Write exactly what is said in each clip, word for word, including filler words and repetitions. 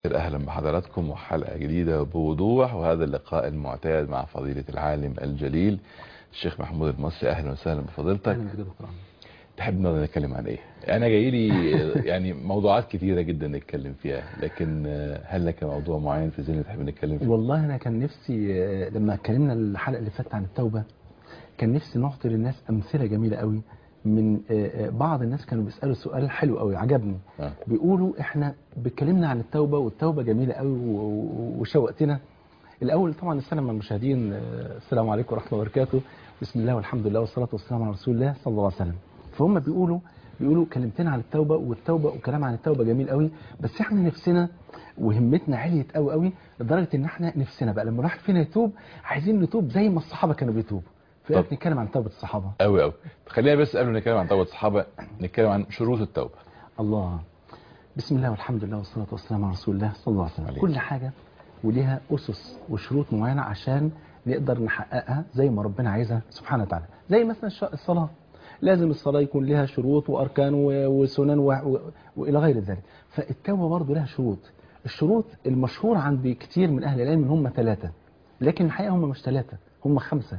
أهلا بحضراتكم وحلقة جديدة بوضوح، وهذا اللقاء المعتاد مع فضيلة العالم الجليل الشيخ محمود المصري. أهلا وسهلا بفضيلتك. أهلا بك دكتور. تحب نقدر نتكلم عن إيه؟ أنا جاي لي يعني موضوعات كتيرة جدا نتكلم فيها، لكن هل لك موضوع معين في ذهنك تحب نتكلم فيه؟ والله أنا كان نفسي لما اتكلمنا الحلقة اللي فاتت عن التوبة كان نفسي نعطي للناس أمثلة جميلة قوي من بعض الناس كانوا بيسألوا سؤال حلو قوي عجبني. آه. بيقولوا إحنا بتكلمنا عن التوبة والتوبة جميلة قوي وشوقتنا. الأول طبعا السلام على المشاهدين، السلام عليكم ورحمة الله وبركاته، بسم الله والحمد لله والصلاة والسلام على رسول الله صلى الله عليه وسلم. فهم بيقولوا بيقولوا كلمتنا عن التوبة والتوبة وكلام عن التوبة جميل قوي، بس احنا نفسنا وهمتنا عليت قوي قوي لدرجة ان احنا نفسنا بقى لما راح فينا يتوب عايزين نتوب زي ما الصحابة كانوا بيتوبوا. فإيه نتكلم عن توبة الصحابة؟ قوي قوي. خلينا بس قبل ما نتكلم عن توبة الصحابة نتكلم عن شروط التوبة. الله، بسم الله والحمد لله والصلاة والسلام على رسول الله صلى الله عليه وسلم. عليك. كل حاجة وليها أسس وشروط معينة عشان نقدر نحققها زي ما ربنا عايزها سبحانه وتعالى. زي مثلا الصلاة، لازم الصلاة يكون لها شروط وأركان وسنن و... و... وإلى غير ذلك. فالتوبة برضه لها شروط. الشروط المشهور عند كتير من أهل العلم هم ثلاثة، لكن الحقيقة هم مش ثلاثة، هم خمسة.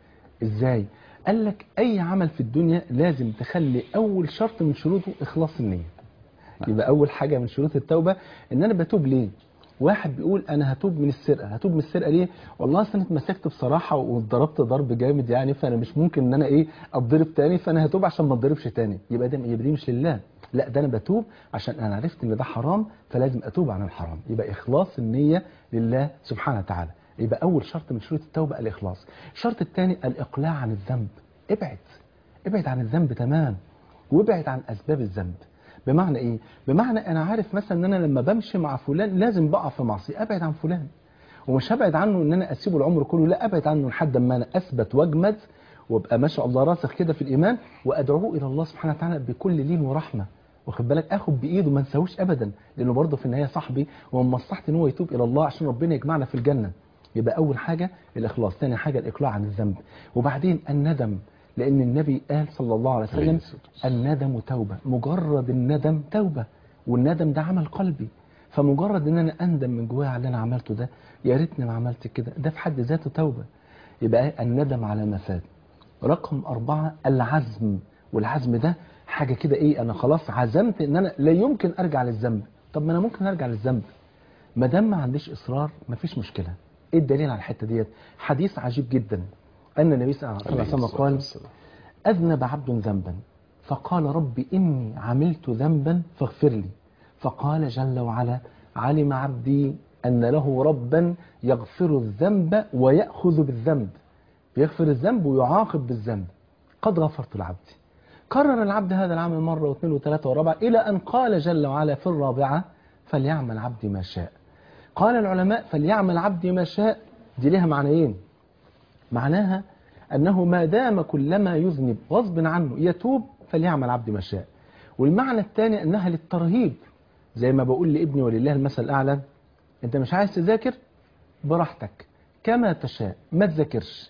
إزاي؟ قال لك أي عمل في الدنيا لازم تخلي أول شرط من شروطه إخلاص النية. يبقى أول حاجة من شروط التوبة إن أنا بتوب ليه؟ واحد بيقول أنا هتوب من السرقة. هتوب من السرقة ليه؟ والله أصل أنا اتمسكت بصراحة واتضربت ضرب جامد يعني، فأنا مش ممكن إن أنا إيه أتضرب تاني، فأنا هتوب عشان ما أتضربش تاني. يبقى ده يبقى دي مش لله، لا ده أنا بتوب عشان أنا عرفت إن ده حرام فلازم أتوب عن الحرام. يبقى إخلاص النية لله سبحانه وتعالى. يبقى أول شرط من شروط التوبة الإخلاص. الشرط الثاني الإقلاع عن الذنب. ابعد ابعد عن الذنب تمام، وابعد عن أسباب الذنب. بمعنى ايه؟ بمعنى انا عارف مثلا ان انا لما بمشي مع فلان لازم بقع في معصيه، ابعد عن فلان. ومش هبعد عنه ان انا اسيبه العمر كله، لا ابعد عنه لحد ما انا اثبت واجمد وابقى ما شاء الله راسخ كده في الايمان، وادعوه الى الله سبحانه وتعالى بكل لين ورحمه. واخد بالك؟ اخد بايده ما انساهوش ابدا، لانه برضه في النهايه صاحبي ومن مصلحتي ان هو يتوب الى الله عشان ربنا يجمعنا في الجنه. يبقى اول حاجه الاخلاص، ثاني حاجه الاقلاع عن الذنب، وبعدين الندم. لأن النبي قال صلى الله عليه وسلم الندم توبة. مجرد الندم توبة، والندم ده عمل قلبي. فمجرد ان انا اندم من جوايا على اللي انا عملته ده، يا ريتني ما عملت كده، ده في حد ذاته توبة. يبقى الندم على ما فات. رقم أربعة العزم. والعزم ده حاجة كده ايه، انا خلاص عزمت ان انا لا يمكن ارجع للذنب. طب ما انا ممكن ارجع للذنب ما دام ما عنديش اصرار، ما فيش مشكلة. ايه الدليل على الحتة ديت؟ حديث عجيب جدا أن النبي صلى الله عليه وسلم قال أذنب عبد ذنبا فقال ربي إني عملت ذنبا فاغفر لي، فقال جل وعلا علم عبدي أن له ربا يغفر الذنب ويأخذ بالذنب. يغفر الذنب ويعاقب بالذنب. قد غفرت لعبدي. كرر العبد هذا العمل مرة واثنين وثلاثة ورابعة إلى أن قال جل وعلا في الرابعة فليعمل عبدي ما شاء. قال العلماء فليعمل عبدي ما شاء دي لها معنيين. معناها أنه ما دام كلما يذنب غصب عنه يتوب فليعمل عبد ما شاء. والمعنى الثاني أنها للترهيب، زي ما بقول لابني ولله المثل الأعلى، أنت مش عايز تذاكر براحتك كما تشاء، ما تذاكرش.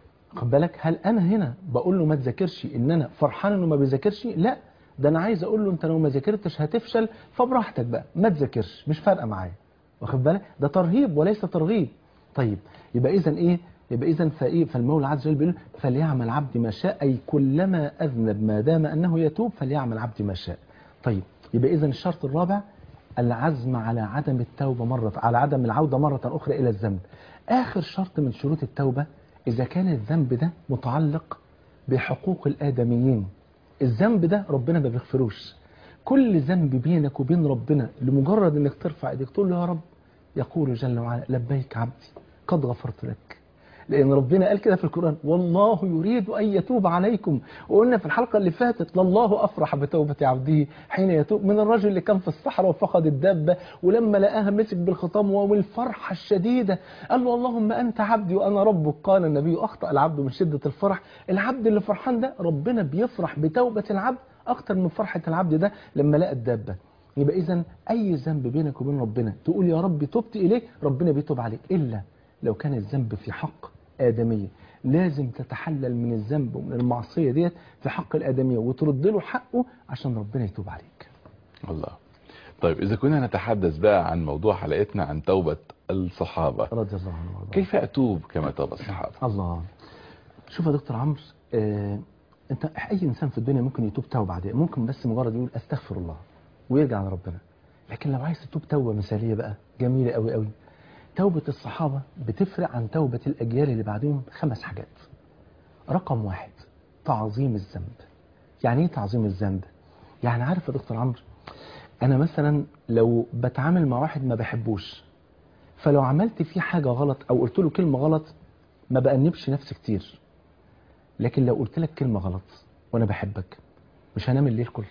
خد بالك؟ هل أنا هنا بقول له ما تذاكرش إن أنا فرحان إنه ما بيذاكرش؟ لا، ده أنا عايز أقول له أنت لو ما ذاكرتش هتفشل، فبراحتك بقى ما تذاكرش، مش فارقة معايا. واخد بالك؟ ده ترهيب وليس ترغيب. طيب يبقى إذن إيه؟ يبقى إذن فإيه؟ فالمولى عز وجل بيقول فليعمل عبد ما شاء، أي كلما أذنب ما دام أنه يتوب فليعمل عبد ما شاء. طيب يبقى إذن الشرط الرابع العزم على عدم التوبة مرة، على عدم العودة مرة أخرى إلى الذنب. آخر شرط من شروط التوبة إذا كان الذنب ده متعلق بحقوق الآدميين. الذنب ده ربنا ما بيغفروش. كل ذنب بينك وبين ربنا لمجرد إنك ترفع إيديك تقول له يا رب، يقول جل وعلا لبيك عبدي قد غفرت لك. لأن ربنا قال كده في القرآن والله يريد أن يتوب عليكم. وقلنا في الحلقة اللي فاتت لله أفرح بتوبة عبده حين يتوب من الرجل اللي كان في الصحراء وفقد الدابة ولما لقاها مسك بالخطام والفرحة الشديدة قال له اللهم أنت عبدي وأنا ربك. قال النبي أخطأ العبد من شدة الفرح. العبد اللي فرحان ده ربنا بيفرح بتوبة العبد أكتر من فرحة العبد ده لما لقى الدابة. يبقى إذن أي ذنب بينك وبين ربنا تقول يا رب تبت إليك، ربنا بيتوب عليك، إلا لو كان الذنب في حق آدمية. لازم تتحلل من الذنب ومن المعصية ديت في حق الآدمية وترد له حقه عشان ربنا يتوب عليك. الله. طيب إذا كنا نتحدث بقى عن موضوع حلقتنا عن توبة الصحابة رضي الله عنهم. كيف أتوب كما توب الصحابة؟ الله. شوف يا دكتور عمرو، آه، انت اي انسان في الدنيا ممكن يتوب توبه عاديه، ممكن بس مجرد يقول استغفر الله ويرجع لربنا. لكن لو عايز تتوب توبه مثاليه بقى جميله قوي قوي، توبه الصحابه بتفرق عن توبه الاجيال اللي بعدهم خمس حاجات. رقم واحد، تعظيم الذنب. يعني ايه تعظيم الذنب؟ يعني عارف يا دكتور عمرو، انا مثلا لو بتعامل مع واحد ما بحبوش، فلو عملت فيه حاجه غلط او قلت له كلمه غلط ما بأنبش نفسي كتير. لكن لو قلت لك كلمة غلط وانا بحبك مش هنام الليل كله.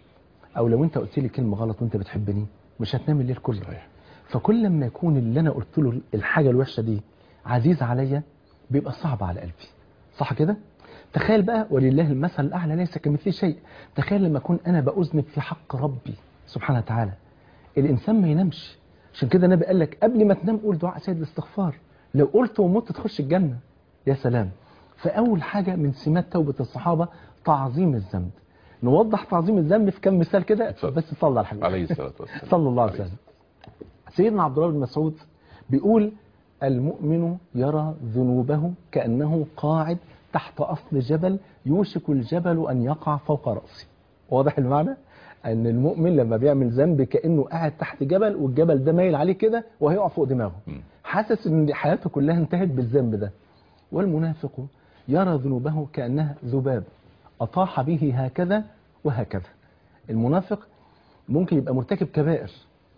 او لو انت قلت لي كلمة غلط وانت بتحبني مش هتنام الليل كله. صحيح. فكل لما يكون اللي انا قلت له الحاجة الوحشة دي عزيز عليا بيبقى صعب على قلبي. صح كده؟ تخيل بقى، ولله المثل الاعلى ليس كمثله شيء، تخيل لما اكون انا بأذنب في حق ربي سبحانه وتعالى، الانسان ما ينامش. عشان كده النبي قال لك قبل ما تنام قول دعاء سيد الاستغفار، لو قلت ومت تخش الجنة. يا سلام. فأول حاجة من سمات توبة الصحابة تعظيم الذنب. نوضح تعظيم الذنب في كم مثال كده، بس صلى على الحبيب عليه الصلاة والسلام. صلى الله عليه وسلم. سيدنا عبد الله بن مسعود بيقول المؤمن يرى ذنوبه كأنه قاعد تحت أصل جبل يوشك الجبل أن يقع فوق رأسه. واضح المعنى؟ أن المؤمن لما بيعمل ذنب كأنه قاعد تحت جبل والجبل ده مايل عليه كده وهيقع فوق دماغه، حاسس أن حياته كلها انتهت بالذنب ده. والمنافق يرى ذنوبه كأنها ذباب أطاح به هكذا وهكذا. المنافق ممكن يبقى مرتكب كبائر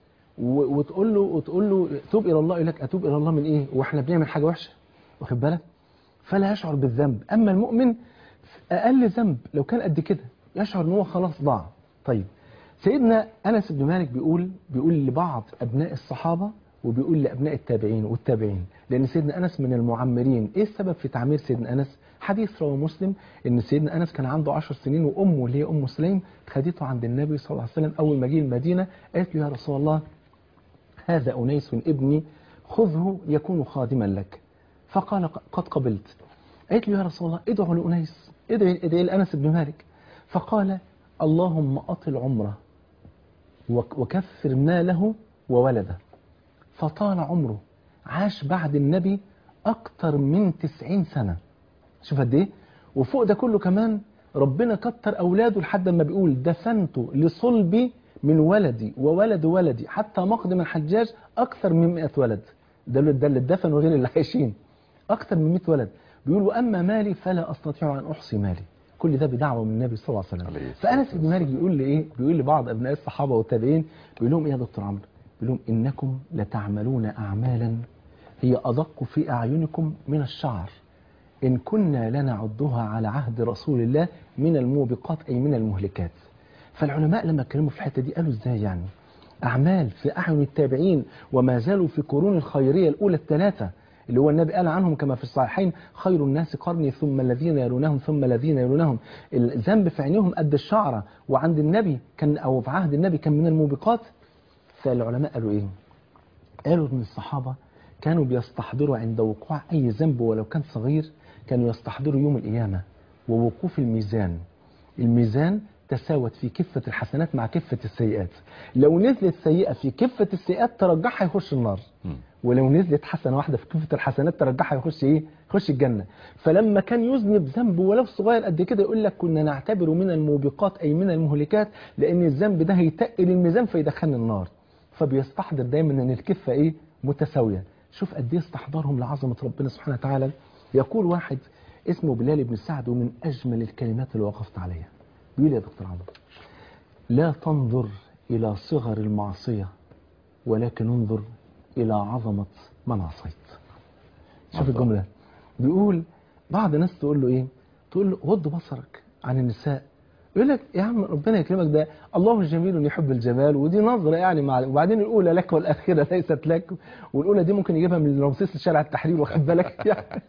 وتقول له وتقول له توب إلى الله، يقول لك أتوب إلى الله من إيه وإحنا بنعمل حاجة وحشة، واخد بالك؟ فلا يشعر بالذنب. أما المؤمن أقل ذنب لو كان قد كده يشعر إن هو خلاص ضاع. طيب سيدنا أنس بن مالك بيقول بيقول لبعض أبناء الصحابة وبيقول لأبناء التابعين والتابعين، لأن سيدنا أنس من المعمرين. إيه السبب في تعمير سيدنا أنس؟ حديث رواه مسلم إن سيدنا أنس كان عنده عشر سنين وأمه اللي هي أم سليم خدته عند النبي صلى الله عليه وسلم. أول ما جه المدينة قالت له يا رسول الله هذا أنيس ابني خذه يكون خادما لك. فقال قد قبلت. قالت له يا رسول الله ادعو لأنيس، ادعي ادعي لأنس بن مالك. فقال اللهم أطل عمره وكثر ماله وولده. فطال عمره، عاش بعد النبي أكتر من تسعين سنة. شوف قد ايه. وفوق ده كله كمان ربنا كتر أولاده لحد ما بيقول دفنت لصلبي من ولدي وولد ولدي حتى مقدم الحجاج أكثر من مئة ولد. ده اللي اتدفن وغير اللي عايشين أكثر من مئة ولد. بيقول وأما مالي فلا أستطيع أن أحصي مالي. كل ده بدعوة من النبي صلى الله عليه وسلم. فأنس بن مالك بيقول لي إيه؟ بيقول لبعض أبناء الصحابة والتابعين بيقول لهم إيه يا دكتور عمرو؟ بيقول لهم إنكم لتعملون أعمالا هي أدق في أعينكم من الشعر إن كنا لنعدها على عهد رسول الله من الموبقات أي من المهلكات. فالعلماء لما اتكلموا في الحتة دي قالوا إزاي يعني؟ أعمال في أعين التابعين وما زالوا في قرون الخيرية الأولى الثلاثة اللي هو النبي قال عنهم كما في الصحيحين خير الناس قرني ثم الذين يلونهم ثم الذين يلونهم. الذنب في عينيهم قد الشعرة وعند النبي كان أو في عهد النبي كان من الموبقات. فالعلماء قالوا إيه؟ قالوا إن الصحابة كانوا بيستحضروا عند وقوع أي ذنب ولو كان صغير كانوا يستحضروا يوم القيامة ووقوف الميزان. الميزان تساوت في كفة الحسنات مع كفة السيئات. لو نزلت سيئة في كفة السيئات ترجحها يخش النار، ولو نزلت حسنة واحدة في كفة الحسنات ترجحها يخش إيه؟ يخش الجنة. فلما كان يذنب ذنب ولو صغير قد كده يقول لك كنا نعتبره من الموبقات أي من المهلكات لأن الذنب ده هيتقل الميزان فيدخلنا النار. فبيستحضر دايما أن الكفة إيه؟ متساوية. شوف قد ايه استحضارهم لعظمة ربنا سبحانه وتعالى. يقول واحد اسمه بلال بن سعد ومن أجمل الكلمات اللي وقفت عليها بيقول يا دكتور عمرو لا تنظر إلى صغر المعصية ولكن انظر إلى عظمة من عصيت. شوف الجملة. بيقول بعض الناس تقول له إيه؟ تقول له غض بصرك عن النساء. يقول لك يا عم ربنا يكرمك ده الله جميل يحب الجمال ودي نظرة يعني مع وبعدين الأولى لك والأخيرة ليست لك والأولى دي ممكن يجيبها من رمسيس لشارع التحرير واخد بالك يعني.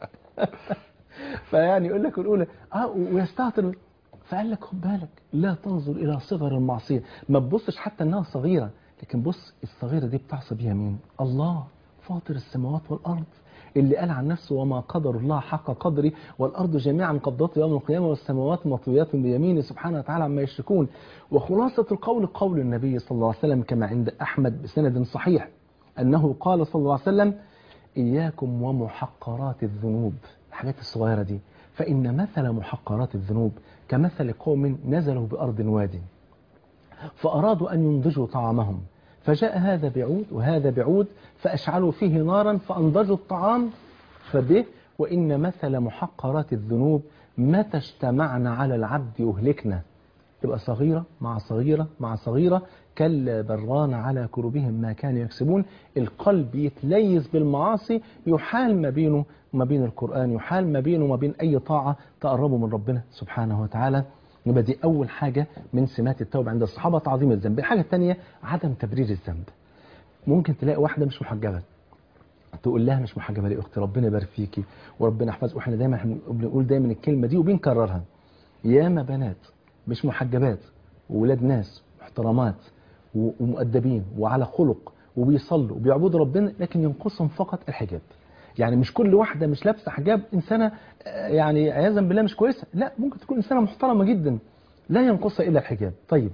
فيعني يقول لك الأولى اه ويستهتر. فقال لك خد بالك لا تنظر إلى صغر المعصية، ما تبصش حتى أنها صغيرة لكن بص الصغيرة دي بتعصى بيها مين؟ الله فاطر السماوات والأرض اللي قال عن نفسه وما قدر الله حق قدره والأرض جميعا قبضته يوم القيامة والسماوات مطويات بيمينه سبحانه وتعالى عما يشركون. وخلاصة القول قول النبي صلى الله عليه وسلم كما عند أحمد بسند صحيح أنه قال صلى الله عليه وسلم إياكم ومحقرات الذنوب، الحاجات الصغيرة دي، فإن مثل محقرات الذنوب كمثل قوم نزلوا بأرض وادي فأرادوا أن ينضجوا طعامهم، فجاء هذا بعود وهذا بعود فأشعلوا فيه نارا فأنضجوا الطعام، فبه وإن مثل محقرات الذنوب متى اجتمعنا على العبد يهلكنا. تبقى صغيرة مع صغيرة مع صغيرة كلا بران على كروبهم ما كانوا يكسبون. القلب يتليز بالمعاصي، يحال ما بينه وما بين القرآن، يحال ما بينه وما بين أي طاعة تقربه من ربنا سبحانه وتعالى. يبقى دي أول حاجة من سمات التوبة عند الصحابة، تعظيم الذنب. الحاجة الثانية عدم تبرير الذنب. ممكن تلاقي واحدة مش محجبة تقول لها مش محجبة ليه أختي ربنا يبارك فيكي وربنا يحفظك، واحنا دايما بنقول دايما الكلمة دي وبنكررها. ياما بنات مش محجبات وولاد ناس محترمات ومؤدبين وعلى خلق وبيصلوا وبيعبدوا ربنا، لكن ينقصهم فقط الحجاب. يعني مش كل واحدة مش لابسة حجاب إنسانة يعني عياذا بالله مش كويسة، لا، ممكن تكون إنسانة محترمة جدا لا ينقصها إلا الحجاب. طيب،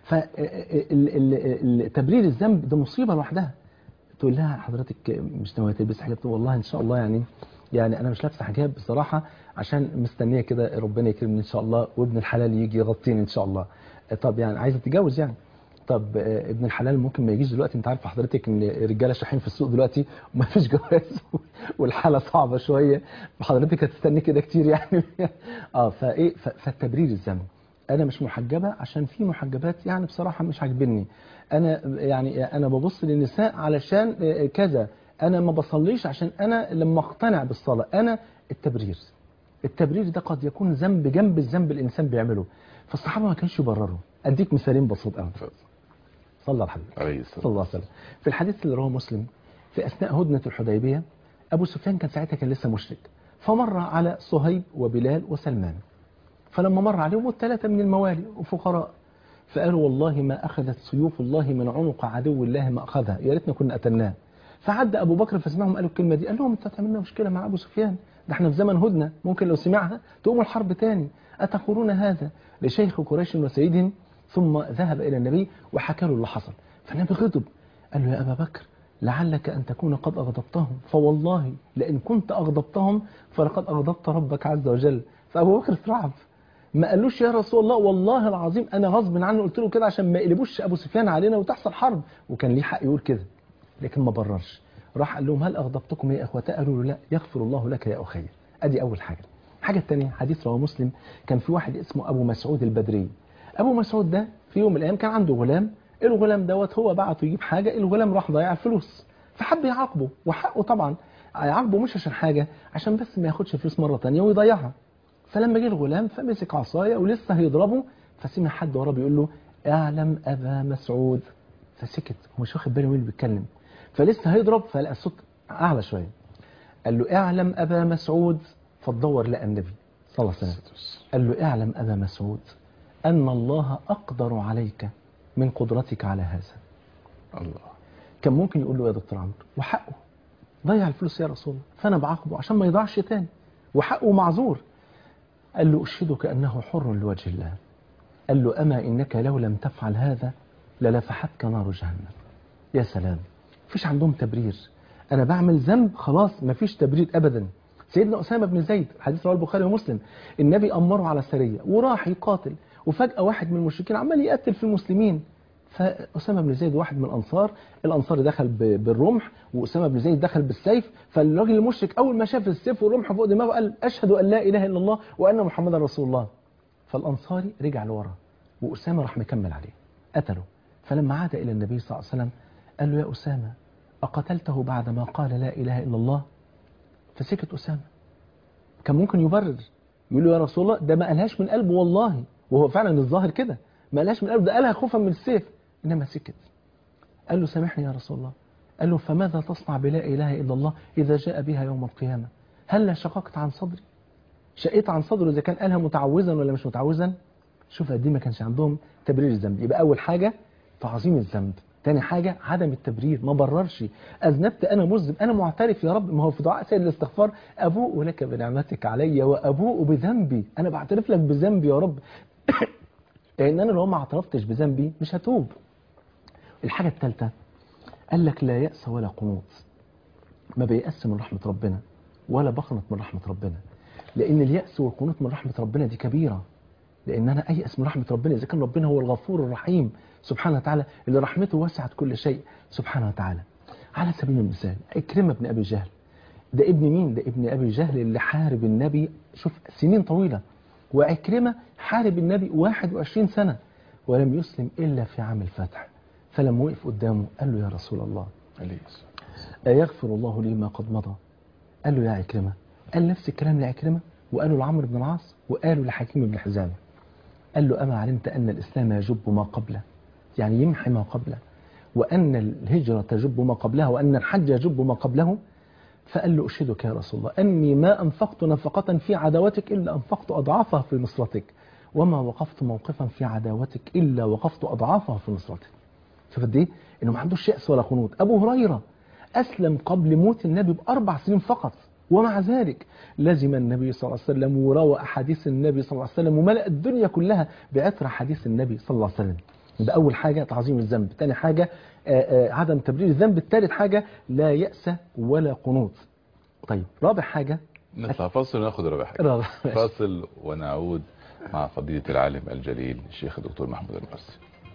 فتبرير الذنب ده مصيبة لوحدها. تقول لها حضرتك مش ناوية تلبس حجاب؟ تقول والله إن شاء الله يعني يعني أنا مش لابسة حجاب بصراحة عشان مستنية كده ربنا يكرمني إن شاء الله وابن الحلال يجي يغطيني إن شاء الله. طب يعني عايزة تتجوز يعني؟ طب ابن الحلال ممكن ما يجيش دلوقتي، انت عارف حضرتك ان الرجاله شاحين في السوق دلوقتي وما فيش جواز والحاله صعبه شويه، فحضرتك هتستني كده كتير يعني. اه فايه فالتبرير الذنب. انا مش محجبه عشان في محجبات يعني بصراحه مش عاجبني، انا يعني انا ببص للنساء علشان كذا، انا ما بصليش عشان انا لما اقتنع بالصلاه. انا التبرير التبرير ده قد يكون ذنب جنب الذنب الانسان بيعمله، فالصحابه ما كانش يبرروا. اديك مثالين بسيط قوي. صلى الحبيب صلى الله عليه وسلم. في الحديث اللي رواه مسلم في أثناء هدنة الحديبية، أبو سفيان كان ساعتها كان لسه مشرك، فمر على صهيب وبلال وسلمان، فلما مر عليهم الثلاثة من الموالي وفقراء فقالوا والله ما أخذت سيوف الله من عنق عدو الله ما أخذها، يا ريتنا كنا قتلناه. فعدى أبو بكر فسمعهم قالوا الكلمة دي، قال لهم انتوا هتعملنا مشكلة مع أبو سفيان، ده احنا في زمن هدنة ممكن لو سمعها تقوم الحرب تاني، أتقولون هذا لشيخ قريش وسيدهم؟ ثم ذهب إلى النبي وحكى له اللي حصل، فالنبي غضب قال له يا أبا بكر لعلك أن تكون قد أغضبتهم، فوالله لئن كنت أغضبتهم فلقد أغضبت ربك عز وجل. فأبو بكر اترعب، ما قالوش يا رسول الله والله العظيم أنا غصب عنه قلت له كده عشان ما يقلبوش أبو سفيان علينا وتحصل حرب، وكان ليه حق يقول كده، لكن ما بررش. راح قال لهم هل أغضبتكم يا إخوة؟ قالوا له لا، يغفر الله لك يا أخي. أدي أول حاجة. الحاجة الثانية حديث رواه مسلم، كان في واحد اسمه أبو مسعود البدري. أبو مسعود ده في يوم من الأيام كان عنده غلام، الغلام دوت هو بعته يجيب حاجة، الغلام راح ضيع الفلوس، فحب يعاقبه، وحقه طبعا يعاقبه مش عشان حاجة، عشان بس ما ياخدش فلوس مرة تانية ويضيعها. فلما جه الغلام فمسك عصاية ولسه هيضربه، فسمع حد وراه بيقول له اعلم أبا مسعود، فسكت هو مش واخد باله مين اللي بيتكلم، فلسه هيضرب فلقى الصوت أعلى شوية، قال له اعلم أبا مسعود، فتدور لقى النبي صلى الله عليه وسلم قال له اعلم أبا مسعود أن الله أقدر عليك من قدرتك على هذا. الله. كان ممكن يقول له يا دكتور عمرو وحقه ضيع الفلوس يا رسول الله، فأنا بعاقبه عشان ما يضيعش تاني وحقه معذور. قال له أشهدك أنه حر لوجه الله. قال له أما إنك لو لم تفعل هذا للفحتك نار جهنم. يا سلام، مفيش عندهم تبرير، أنا بعمل ذنب خلاص مفيش تبرير أبدا. سيدنا أسامة بن زيد، حديث رواه البخاري ومسلم، النبي أمره على سرية وراح يقاتل، وفجأة واحد من المشركين عمال يقتل في المسلمين، فأسامة بن زيد واحد من الأنصار، الأنصار دخل بالرمح وأسامة بن زيد دخل بالسيف، فالراجل المشرك أول ما شاف السيف والرمح فوق دماغه قال أشهد أن لا إله إلا الله وأن محمدا رسول الله. فالأنصاري رجع لورا وأسامة راح مكمل عليه قتله. فلما عاد إلى النبي صلى الله عليه وسلم قال له يا أسامة أقتلته بعدما قال لا إله إلا الله؟ فسكت أسامة. كان ممكن يبرر يقول له يا رسول الله ده ما قالهاش من قلبه والله، وهو فعلا الظاهر كده ما قالهاش من قلبه، ده قالها خوفا من السيف، إنما سكت. قال له سامحني يا رسول الله. قال له فماذا تصنع بلا إله إلا الله إذا جاء بها يوم القيامة؟ هل شققت عن صدري؟ شقيت عن صدره إذا كان قالها متعوزا ولا مش متعوزا؟ شوف قد ايه ما كانش عندهم تبرير الذنب. يبقى أول حاجة تعظيم الذنب، تاني حاجة عدم التبرير، ما بررش. أذنبت أنا مذنب، أنا معترف يا رب. ما هو في دعاء سيد الاستغفار أبوء لك بنعمتك علي وأبوء بذنبي، أنا بعترف لك بذنبي يا رب. لأن أنا لو ما اعترفتش بذنبي مش هتوب. الحاجة الثالثة قال لك لا يأس ولا قنوط، ما بيأس من رحمة ربنا ولا بقنط من رحمة ربنا، لأن اليأس والقنوط من رحمة ربنا دي كبيرة. لأن أنا أيأس من رحمة ربنا إذا كان ربنا هو الغفور الرحيم سبحانه وتعالى اللي رحمته وسعت كل شيء سبحانه وتعالى. على سبيل المثال إكرمة بن أبي جهل، ده ابن مين؟ ده ابن أبي جهل اللي حارب النبي شوف سنين طويلة، وإكرمة حارب النبي واحد وعشرين سنة ولم يسلم إلا في عام الفتح. فلما وقف قدامه قال له يا رسول الله أيغفر الله لي ما قد مضى؟ قال له يا عكرمة، قال نفس الكلام لعكرمة وقالوا لعمرو بن العاص وقالوا لحكيم بن حزام. قال له أما علمت أن الإسلام يجب ما قبله، يعني يمحي ما قبله، وأن الهجرة تجب ما قبلها، وأن الحج يجب ما قبله؟ فقال له أشهدك يا رسول الله أني ما أنفقت نفقة في عداوتك إلا أنفقت أضعافها في نصرتك، وما وقفت موقفا في عداوتك إلا وقفت أضعافها في نصرتك. شوف قد ايه انه ما عندوش يأس ولا قنوط. ابو هريره اسلم قبل موت النبي باربع سنين فقط، ومع ذلك لزم النبي صلى الله عليه وسلم وروى احاديث النبي صلى الله عليه وسلم وملأ الدنيا كلها بعطر حديث النبي صلى الله عليه وسلم. ده اول حاجه تعظيم الذنب، ثاني حاجه آآ آآ عدم تبرير الذنب، الثالث حاجه لا يأس ولا قنوط. طيب رابع حاجه نطلع فاصل وناخد رابع حاجه. رابع فاصل ونعود مع فضيله العالم الجليل الشيخ الدكتور محمود المرسي.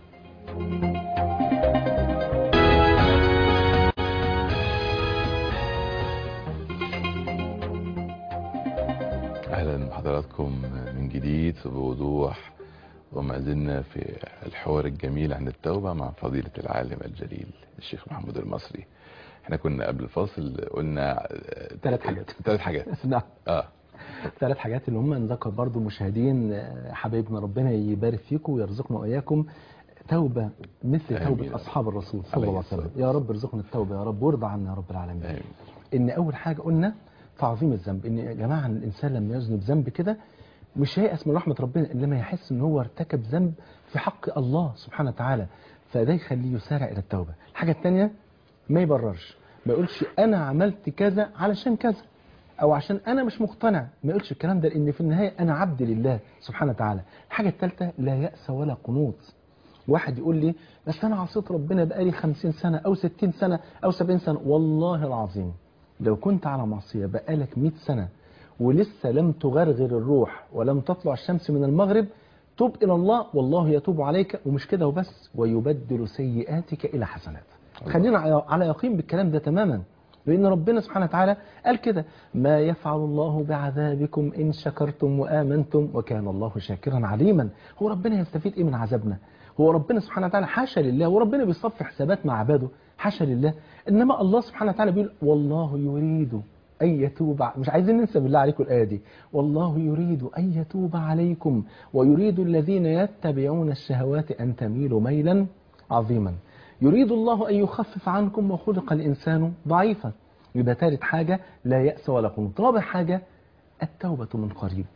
اهلا بحضراتكم من جديد بوضوح، وما زلنا في الحوار الجميل عن التوبة مع فضيلة العالم الجليل الشيخ محمود المصري. احنا كنا قبل الفاصل قلنا ثلاث حاجات ثلاث حاجات نعم اه ثلاث حاجات اللي هم نذكر برضو مشاهدين حبايبنا، ربنا يبارك فيكم ويرزقنا واياكم توبة مثل توبة أصحاب الرسول صلى الله عليه وسلم. يا رب ارزقنا التوبة يا رب، وارضى عنا يا رب العالمين. آمين. إن أول حاجة قلنا تعظيم الذنب، إن يا جماعة الإنسان لما يذنب ذنب كده مش هيأس من رحمة ربنا إلا لما يحس إن هو ارتكب ذنب في حق الله سبحانه وتعالى، فده يخليه يسارع إلى التوبة. الحاجة الثانية ما يبررش، ما يقولش أنا عملت كذا علشان كذا أو عشان أنا مش مقتنع، ما يقولش الكلام ده، لأن في النهاية أنا عبد لله سبحانه وتعالى. الحاجة الثالثة لا يأس ولا قنوط. واحد يقول لي بس أنا عصيت ربنا بقالي خمسين سنة أو ستين سنة أو سبعين سنة، والله العظيم لو كنت على معصية بقالك مئة سنة ولسه لم تغرغر الروح ولم تطلع الشمس من المغرب، توب إلى الله والله يتوب عليك. ومش كده وبس، ويبدل سيئاتك إلى حسنات. خلينا على يقين بالكلام ده تماما، لأن ربنا سبحانه وتعالى قال كده ما يفعل الله بعذابكم إن شكرتم وآمنتم وكان الله شاكرا عليما. هو ربنا يستفيد إيه من عذابنا؟ هو ربنا سبحانه وتعالى حاشا لله، وربنا بيصفي حسابات مع عباده حاشا لله. إنما الله سبحانه وتعالى بيقول والله يريد أن يتوب، مش عايزين ننسى بالله عليكم الآية دي، والله يريد أن يتوب عليكم ويريد الذين يتبعون الشهوات أن تميلوا ميلا عظيما. يريد الله أن يخفف عنكم وخلق الإنسان ضعيفا. يبقى ثالث حاجة لا يأس ولا قنوط. رابع حاجة التوبة من قريب.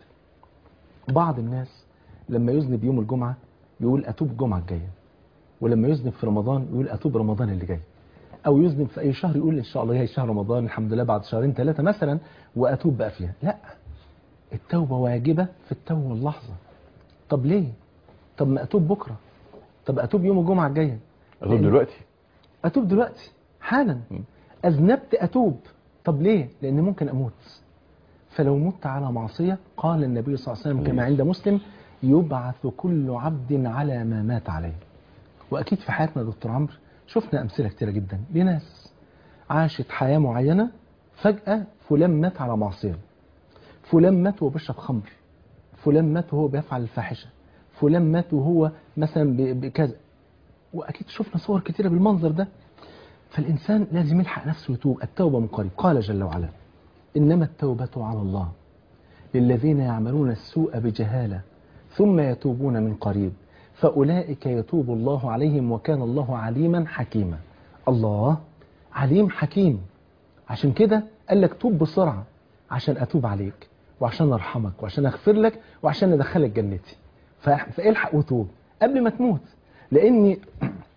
بعض الناس لما يذنب يوم الجمعة يقول أتوب الجمعة الجاية، ولما يذنب في رمضان يقول أتوب رمضان اللي جاي، أو يذنب في أي شهر يقول إن شاء الله جاي شهر رمضان الحمد لله بعد شهرين ثلاثة مثلا وأتوب بقى فيها. لا، التوبة واجبة في التو واللحظة. طب ليه؟ طب ما أتوب بكرة، طب أتوب يوم الجمعة الجاية، أتوب دلوقتي، أتوب دلوقتي حالا. أذنبت أتوب. طب ليه؟ لأن ممكن أموت، فلو مت على معصية قال النبي صلى الله عليه وسلم كما عند مسلم يبعث كل عبد على ما مات عليه. وأكيد في حياتنا دكتور عمرو شفنا أمثلة كتيرة جدا لناس عاشت حياة معينة، فجأة فلان مات على معصية، فلان مات وهو بيشرب خمر، فلان مات وهو بيفعل الفاحشة، فلان مات وهو مثلا بكذا، وأكيد شفنا صور كتيرة بالمنظر ده. فالإنسان لازم يلحق نفسه ويتوب. التوبة من قريب. قال جل وعلا إنما التوبة على الله للذين يعملون السوء بجهالة ثم يتوبون من قريب فأولئك يتوب الله عليهم وكان الله عليما حكيما. الله عليم حكيم، عشان كده قال لك توب بسرعة عشان أتوب عليك وعشان أرحمك وعشان أغفر لك وعشان أدخلك جنتي. فالحق وتوب قبل ما تموت، لأن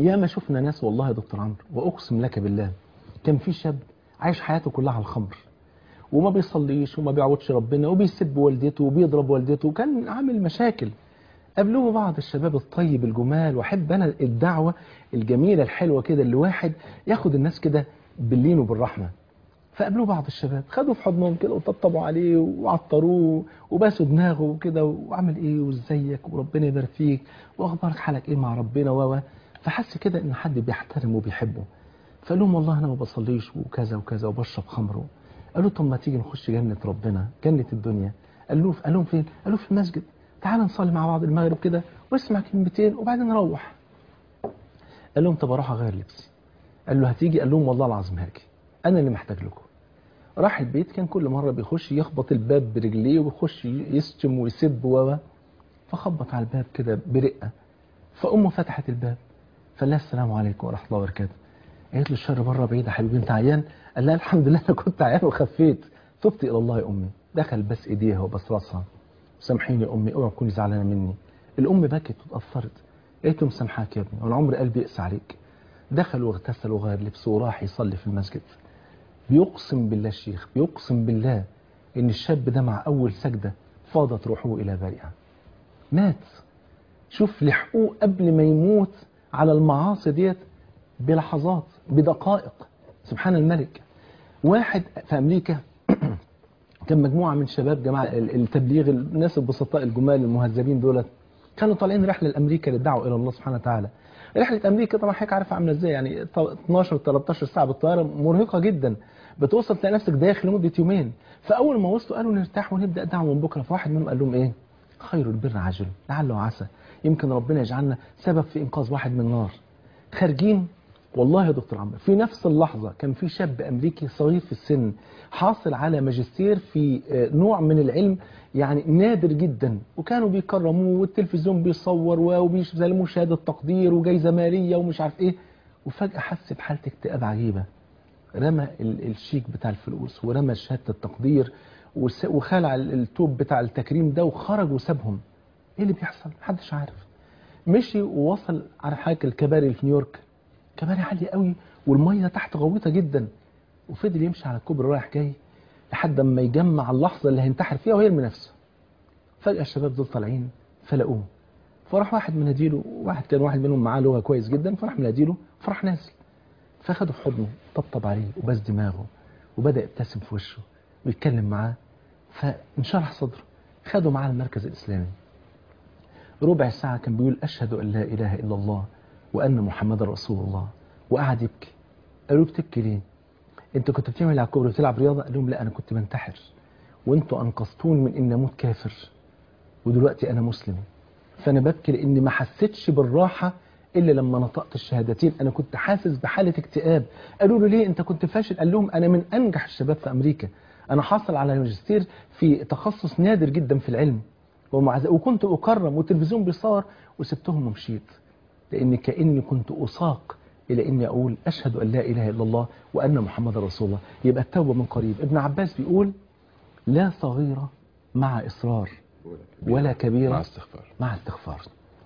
يا ما شفنا ناس والله يا دكتور عمرو، واقسم لك بالله كان في شاب عايش حياته كلها على الخمر، وما بيصليش وما بيعبدش ربنا، وبيسب والدته وبيضرب والدته، وكان عامل مشاكل. قابلوه بعض الشباب الطيب الجمال، واحب انا الدعوه الجميله الحلوه كده اللي واحد ياخد الناس كده باللين وبالرحمه. فقابلوه بعض الشباب، خدوا في حضنهم كده وطبطبوا عليه وعطروه وباسوا دماغه وكده، وعمل ايه وازيك وربنا يبارك فيك واخبارك حالك ايه مع ربنا و فحس كده ان حد بيحترمه وبيحبه. فقال لهم والله انا ما بصليش وكذا وكذا وبشرب خمر. قالوا طب ما تيجي نخش جنه ربنا، جنه الدنيا. قال له قال لهم فين؟ قالوا في المسجد، تعال نصلي مع بعض المغرب كده واسمع كلمتين وبعدين نروح. قال لهم طب اروح اغير لبسي. قال له هتيجي؟ قال لهم والله العظيم هاجي، انا اللي محتاج لكم. راح البيت، كان كل مره بيخش يخبط الباب برجليه ويخش يشتم ويسب و فخبط على الباب كده برقه. فامه فتحت الباب، فقال لها السلام عليكم ورحمه الله وبركاته. قالت له الشر بره بعيد يا حبيبي، انت عيان؟ قال لها الحمد لله انا كنت عيان وخفيت، تبت الى الله يا امي. دخل بس ايديها وبس راسها، سامحيني يا امي، اوعي تكوني زعلانه مني. الام بكت واتاثرت، قالت له مسامحاك يا ابني، وانا عمري قلبي يقسى عليك. دخل واغتسل وغير لبسه وراح يصلي في المسجد. بيقسم بالله الشيخ، بيقسم بالله ان الشاب ده مع اول سجده فاضت روحه الى بارئها، مات. شوف لحقوه قبل ما يموت على المعاصي ديت بلحظات بدقائق. سبحان الملك. واحد في امريكا كان مجموعه من شباب جماعه التبليغ، الناس البسطاء الجمال المهذبين دولت، كانوا طالعين رحله لامريكا للدعوه الى الله سبحانه وتعالى. رحله امريكا طبعا حضرتك عارف عامله ازاي، يعني اتناشر تلتاشر ساعه بالطياره، مرهقه جدا، بتوصل تلاقي نفسك داخل لمده يومين. فاول ما وصلوا قالوا نرتاح ونبدا دعوه من بكره. فواحد منهم قال لهم ايه؟ خير البر عاجل لعله وعسى، يمكن ربنا يجعلنا سبب في انقاذ واحد من النار. خارجين والله يا دكتور عمرو في نفس اللحظه كان في شاب امريكي صغير في السن حاصل على ماجستير في نوع من العلم يعني نادر جدا، وكانوا بيكرموه والتلفزيون بيصور وبيسلموه شهاده تقدير وجايزه ماليه ومش عارف ايه. وفجاه حس بحاله اكتئاب عجيبه، رمى الشيك بتاع الفلوس ورمى شهاده التقدير وخلع التوب بتاع التكريم ده وخرج وسابهم. ايه اللي بيحصل؟ محدش عارف. مشي ووصل على حاجه الكباري اللي في نيويورك، كباري عاليه قوي والميه تحت غويطه جدا، وفضل يمشي على الكوبري رايح جاي لحد ما يجمع اللحظه اللي هينتحر فيها ويرمي نفسه. فجاه الشباب دول طالعين فلقوه، فراح واحد مناديله، واحد كان واحد منهم معاه لغه كويس جدا، فراح مناديله فراح نازل، فاخده في حضنه طبطب عليه وبس دماغه وبدا يبتسم في وشه ويتكلم معاه، فانشرح صدره. خده معاه المركز الاسلامي. ربع ساعه كان بيقول اشهد ان لا اله الا الله وان محمد رسول الله، وقعد يبكي. قالوا بتبكي ليه؟ انت كنت بتعمل على الكوبري بتلعب رياضه؟ قال لهم لا انا كنت بنتحر، وانتوا انقذتوني من ان اموت كافر، ودلوقتي انا مسلم. فانا ببكي لاني ما حسيتش بالراحه الا لما نطقت الشهادتين، انا كنت حاسس بحاله اكتئاب. قالوا له ليه انت كنت فاشل؟ قال لهم انا من انجح الشباب في امريكا، انا حاصل على ماجستير في تخصص نادر جدا في العلم، ومع وكنت اكرم والتلفزيون بيصور، وسبتهم ومشيت لان كاني كنت اساق الى اني اقول اشهد ان لا اله الا الله وان محمد رسول الله. يبقى التوبه من قريب. ابن عباس بيقول لا صغيره مع اصرار ولا كبيره مع استغفار. مع استغفار.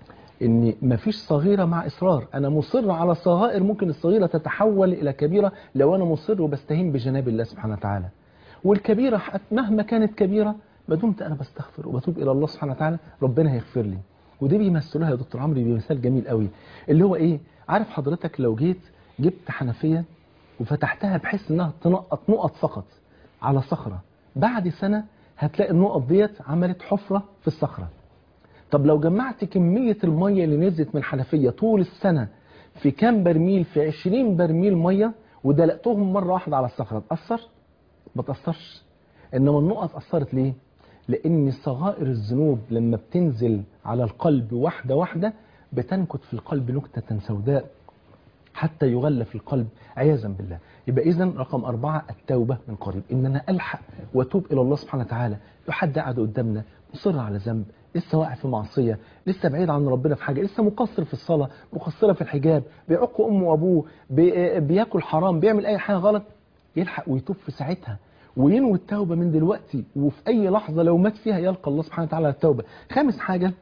ان مفيش صغيره مع اصرار، انا مصر على صغائر، ممكن الصغيره تتحول الى كبيره لو انا مصر وبستهين بجناب الله سبحانه وتعالى. والكبيره مهما كانت كبيره ما دمت انا بستغفر وبتوب الى الله سبحانه وتعالى ربنا هيغفر لي. ودي بيمثلوها يا دكتور عمرو بمثال جميل قوي، اللي هو ايه؟ عارف حضرتك لو جيت جبت حنفيه وفتحتها بحيث انها تنقط نقط فقط على صخره، بعد سنه هتلاقي النقط ديت عملت حفره في الصخره. طب لو جمعت كميه الميه اللي نزلت من الحنفيه طول السنه في كام برميل، في عشرين برميل ميه، ودلقتهم مره واحده على الصخره، تاثر؟ ما تاثرش. انما النقط اثرت ليه؟ لان صغائر الذنوب لما بتنزل على القلب واحده واحده بتنكت في القلب نكته سوداء حتى يغلف القلب عياذا بالله. يبقى اذا رقم أربعة التوبة من قريب، ان انا الحق واتوب الى الله سبحانه وتعالى. لو حد قاعد قدامنا مصر على ذنب، لسه واقع في معصيه، لسه بعيد عن ربنا في حاجه، لسه مقصر في الصلاه، مقصره في الحجاب، بيعق امه وابوه، بي... بياكل حرام، بيعمل اي حاجه غلط، يلحق ويتوب في ساعتها وينوي التوبه من دلوقتي، وفي اي لحظه لو مات فيها يلقى الله سبحانه وتعالى التوبه. خامس حاجه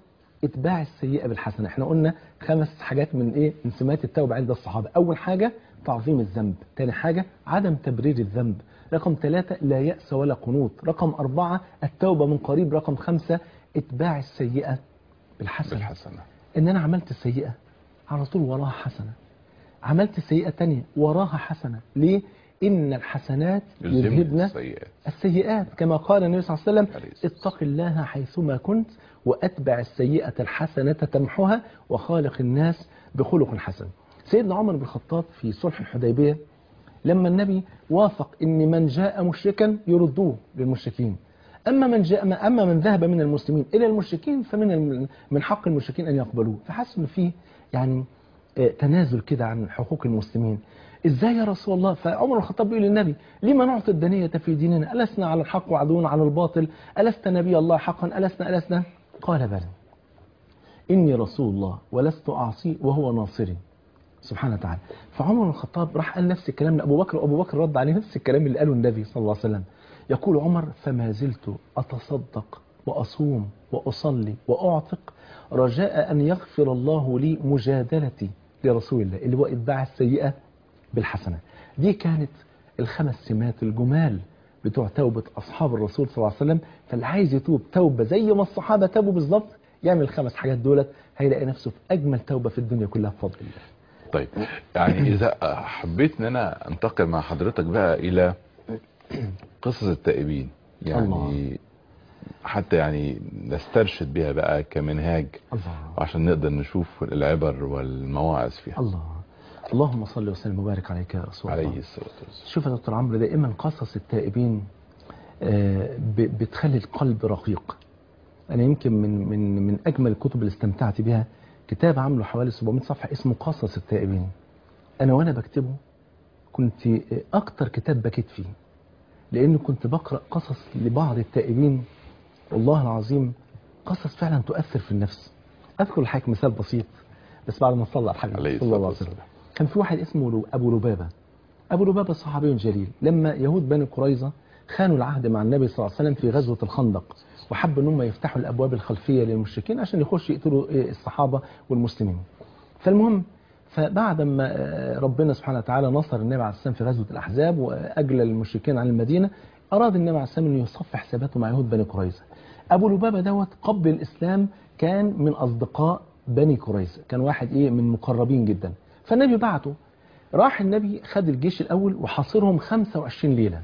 اتباع السيئة بالحسنة. احنا قلنا خمس حاجات من ايه من سمات التوبة عند الصحابة. اول حاجة تعظيم الذنب، تاني حاجة عدم تبرير الذنب، رقم ثلاثة لا يأس ولا قنوط، رقم أربعة التوبة من قريب، رقم خمسة اتباع السيئة بالحسنة. بالحسنة. ان انا عملت سيئة على طول وراها حسنة، عملت سيئة تانية وراها حسنة. ليه؟ إن الحسنات يذهبن السيئات. السيئات كما قال النبي صلى الله عليه وسلم عليه الصلاة اتق الله حيثما كنت وأتبع السيئة الحسنة تمحها وخالق الناس بخلق حسن. سيدنا عمر بن الخطاب في صلح الحديبية لما النبي وافق إن من جاء مشركا يردوه للمشركين، أما من جاء أما من ذهب من المسلمين إلى المشركين فمن من حق المشركين أن يقبلوه. فحس إن فيه يعني تنازل كده عن حقوق المسلمين. ازاي يا رسول الله؟ فعمر بن الخطاب بيقول للنبي لما نعطي الدنية في ديننا؟ ألسنا على الحق وعدونا على الباطل؟ ألست نبي الله حقا؟ ألسنا ألسنا قال بلى إني رسول الله ولست أعصي وهو ناصري سبحانه وتعالى. فعمر بن الخطاب راح قال نفس الكلام لأبو بكر، وأبو بكر رد عليه نفس الكلام اللي قاله النبي صلى الله عليه وسلم. يقول عمر فما زلت أتصدق وأصوم وأصلي وأعتق رجاء أن يغفر الله لي مجادلتي لرسول الله اللي هو اتباع السيئة بالحسنة. دي كانت الخمس سمات الجمال بتوع توبة أصحاب الرسول صلى الله عليه وسلم. فاللي عايز يتوب توبة زي ما الصحابة تابوا بالظبط يعمل الخمس حاجات دولت هيلاقي نفسه في أجمل توبة في الدنيا كلها بفضل الله. طيب يعني إذا حبيت أن أنا أنتقل مع حضرتك بقى إلى قصص التائبين، يعني الله. حتى يعني نسترشد بها بقى كمنهاج الله. عشان نقدر نشوف العبر والمواعظ فيها. الله اللهم صل وسلم وبارك عليك يا رسول الله عليه الصلاة والسلام. شوف يا دكتور عمرو، دائما قصص التائبين بتخلي القلب رقيق. أنا يمكن من من من أجمل الكتب اللي استمتعت بها كتاب عامله حوالي سبعمائة صفحة اسمه قصص التائبين. أنا وأنا بكتبه كنت أكتر كتاب بكيت فيه، لأنه كنت بقرأ قصص لبعض التائبين والله العظيم قصص فعلا تؤثر في النفس. أذكر لحضرتك مثال بسيط بس بعد ما صلى على الحبيب صلى الله عليه وسلم. كان في واحد اسمه أبو لبابة. أبو لبابة صحابي جليل. لما يهود بني قريظة خانوا العهد مع النبي صلى الله عليه وسلم في غزوة الخندق وحبوا أنهم يفتحوا الأبواب الخلفية للمشركين عشان يخشوا يقتلوا الصحابة والمسلمين. فالمهم فبعد ما ربنا سبحانه وتعالى نصر النبي عليه السلام في غزوة الأحزاب وأجلل المشركين عن المدينة، أراد النبي عليه السلام أن يصفي حساباته مع يهود بني قريظة. أبو لبابة دوت قبل الإسلام كان من أصدقاء بني قريظة، كان واحد إيه من مقربين جدا. فالنبي بعته، راح النبي خد الجيش الأول وحاصرهم خمسة وعشرين ليلة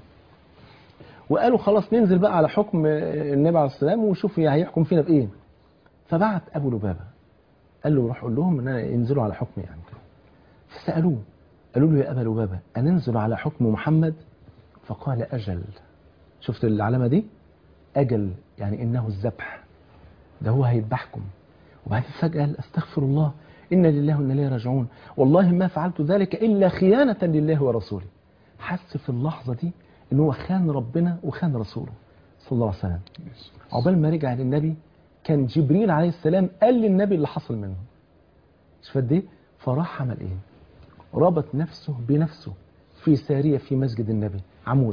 وقالوا خلاص ننزل بقى على حكم النبي عليه السلام ونشوف هيحكم فينا بإيه. فبعت أبو لبابة قال له روح قول لهم ان انا ينزلوا على حكمي يعني. فسألوه قالوا له يا أبا لبابة أننزل على حكم محمد؟ فقال أجل. شفت العلامة دي؟ أجل يعني إنه الذبح، ده هو هيذبحكم. وبعدين فجأة قال أستغفر الله إن لله وإنا إليه راجعون والله ما فعلت ذلك إلا خيانة لله ورسوله. حس في اللحظة دي إن هو خان ربنا وخان رسوله صلى الله عليه وسلم. عقبال ما رجع للنبي كان جبريل عليه السلام قال للنبي اللي حصل منه. شوف قد ايه؟ فراح عمل ايه؟ ربط نفسه بنفسه في سارية في مسجد النبي عمود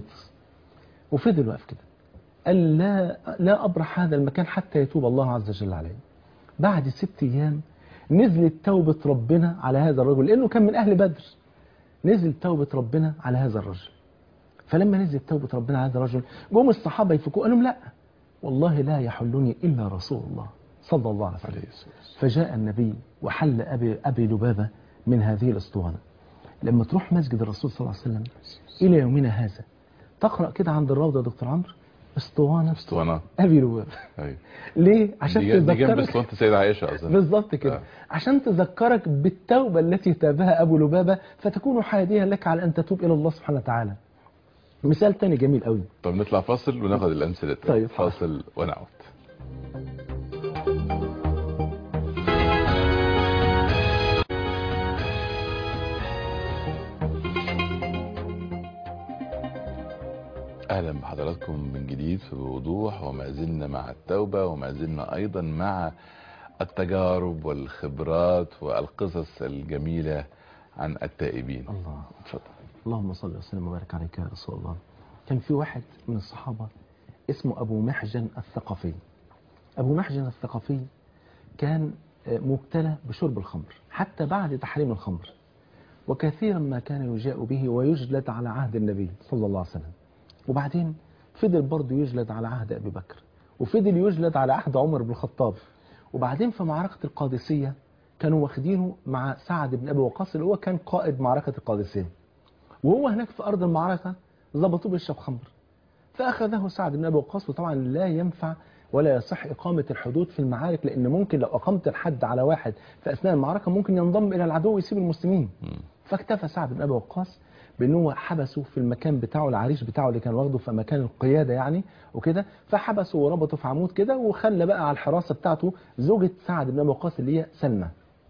وفضل واقف كده قال لا لا أبرح هذا المكان حتى يتوب الله عز وجل عليه. بعد ست أيام نزلت توبة ربنا على هذا الرجل لأنه كان من أهل بدر. نزل توبة ربنا على هذا الرجل. فلما نزلت توبة ربنا على هذا الرجل جم الصحابة يفكوا قالوا لا والله لا يحلني إلا رسول الله صلى الله عليه وسلم. فجاء النبي وحل أبي, أبي لبابة من هذه الأسطوانة. لما تروح مسجد الرسول صلى الله عليه وسلم إلى يومنا هذا تقرأ كده عند الروضة دكتور عمرو اسطوانة اسطوانة أبي لبابة. ليه؟ عشان دي تذكرك جنب اسطوانة السيدة عائشة أظن. بالظبط كده آه. عشان تذكرك بالتوبة التي تابها أبو لبابة فتكون حاديا لك على أن تتوب إلى الله سبحانه وتعالى. مثال تاني جميل قوي. طب نطلع فاصل وناخد الأمثلة. طيب فاصل ونعود. أهلا بحضراتكم من جديد في بوضوح، وما زلنا مع التوبة وما زلنا أيضا مع التجارب والخبرات والقصص الجميلة عن التائبين. الله اتفضل. اللهم صل وسلم وبارك عليك يا رسول الله. كان في واحد من الصحابة اسمه أبو محجن الثقفي. أبو محجن الثقفي كان مبتلى بشرب الخمر حتى بعد تحريم الخمر، وكثيرا ما كان يجاء به ويجلد على عهد النبي صلى الله عليه وسلم. وبعدين فضل برضه يجلد على عهد أبي بكر، وفضل يجلد على عهد عمر بن الخطاب. وبعدين في معركة القادسية كانوا واخدينه مع سعد بن أبي وقاص اللي هو كان قائد معركة القادسية، وهو هناك في أرض المعركة ظبطوه بيشرب خمر، فأخذه سعد بن أبي وقاص. وطبعا لا ينفع ولا يصح إقامة الحدود في المعارك، لأن ممكن لو أقمت الحد على واحد في أثناء المعركة ممكن ينضم إلى العدو ويسيب المسلمين. فاكتفى سعد بن أبي وقاص بأنه حبسه في المكان بتاعه، العريش بتاعه اللي كان واخده في مكان القيادة يعني وكده، فحبسه وربطه في عمود كده، وخلى بقى على الحراسة بتاعته زوجة سعد بن أبي وقاص اللي هي سلمى،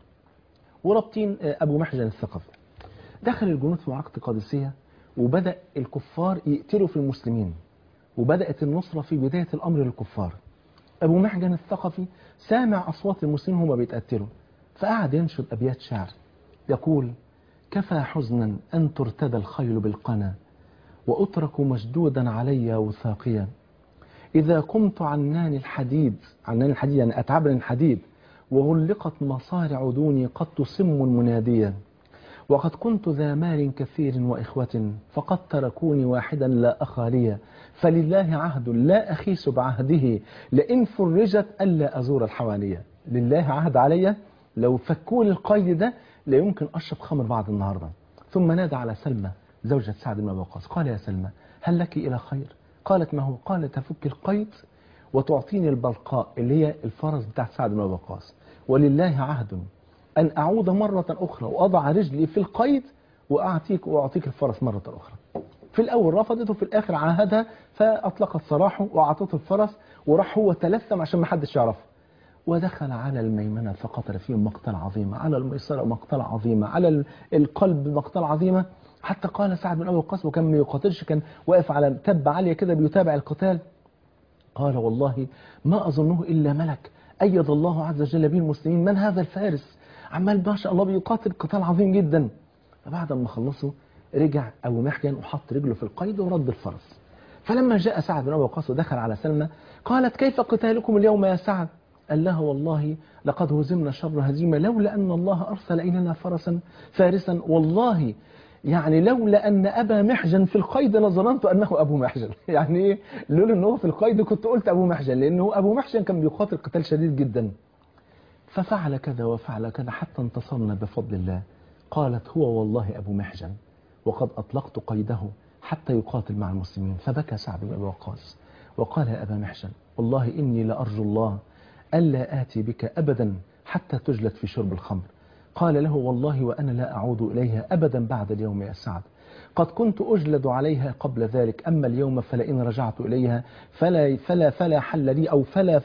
ورابطين أبو محجن الثقفي. دخل الجنود في معركة القادسية، وبدأ الكفار يقتلوا في المسلمين، وبدأت النصرة في بداية الأمر للكفار. أبو محجن الثقفي سامع أصوات المسلمين هما بيتقتلوا، فقعد ينشد أبيات شعر يقول: كفى حزنا أن ترتدى الخيل بالقنا، وأترك مشدودا علي وثاقيا، إذا قمت عنان الحديد، عنان الحديد يعني أتعبني الحديد، وغلقت مصارع دوني قد تصم مناديا، وقد كنت ذا مال كثير وإخوة، فقد تركوني واحدا لا أخا لي، فلله عهد لا أخيس بعهده، لئن فرجت ألا أزور الحوانية. لله عهد علي، لو فكوني القيد ده لا يمكن أشرب خمر بعد النهاردة. ثم نادى على سلمى زوجة سعد بن أبي وقاص، قال: يا سلمى هل لك إلى خير؟ قالت: ما هو؟ قال: تفك القيد وتعطيني البلقاء اللي هي الفرس بتاع سعد بن أبي وقاص، ولله عهد أن أعود مرة أخرى وأضع رجلي في القيد وأعطيك وأعطيك الفرس مرة أخرى. في الأول رفضت، وفي الآخر عاهدها فأطلقت سراحه وأعطته الفرس، وراح هو تلثم عشان ما حدش يعرفه، ودخل على الميمنة فقتل فيهم مقتل عظيمة، على الميسرة مقتل عظيمة، على القلب مقتل عظيمة. حتى قال سعد بن أبي وقاص وكان ما يقاتلش، كان واقف على تبة عالية كده بيتابع القتال، قال: والله ما أظنه إلا ملك أيد الله عز وجل به المسلمين، من هذا الفارس عمال ما شاء الله بيقاتل قتال عظيم جدا. فبعد ما خلصوا رجع أبو محجن وحط رجله في القيد ورد الفرس. فلما جاء سعد بن أبي وقاص ودخل على سلمى قالت: كيف قتالكم اليوم يا سعد؟ قال لها: والله لقد هزمنا شر هزيمة، لولا أن الله أرسل إلينا فرسا فارسا، والله يعني لولا أن أبا محجن في القيد لظننت أنه أبو محجن. يعني إيه؟ لولا أنه في القيد كنت قلت أبو محجن، لأنه أبو محجن كان بيقاتل قتال شديد جدا. ففعل كذا وفعل كذا حتى انتصرنا بفضل الله. قالت: هو والله أبو محجن، وقد أطلقت قيده حتى يقاتل مع المسلمين. فبكى سعد بن أبي وقاص وقال: يا أبا محجن والله إني لأرجو الله ألا آتي بك أبدا حتى تجلد في شرب الخمر. قال له: والله وأنا لا أعود إليها أبدا بعد اليوم يا سعد، قد كنت أجلد عليها قبل ذلك، أما اليوم فلئن رجعت إليها فلا, فلا, فلا حل لي أو فلا